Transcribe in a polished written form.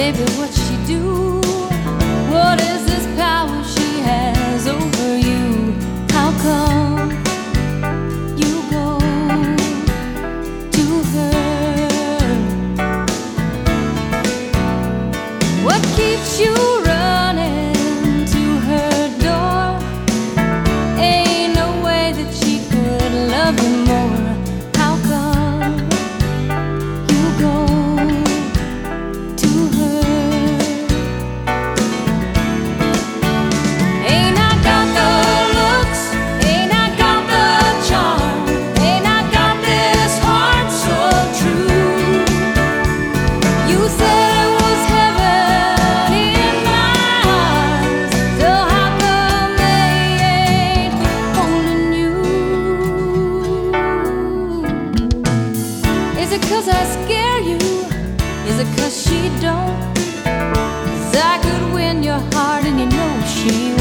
baby, what'd she do? What is this power she has over you? How come you go to her? What keeps you running to her door? Ain't no way that she could love you more. How come you go to her? Ain't I got the looks? Ain't I got the charm? Ain't I got this heart so true? You said it was heaven in my eyes, so how come they ain't holding you? Is it 'cause I scare you? Is it 'cause she don't? 'Cause I could win your heart and you know she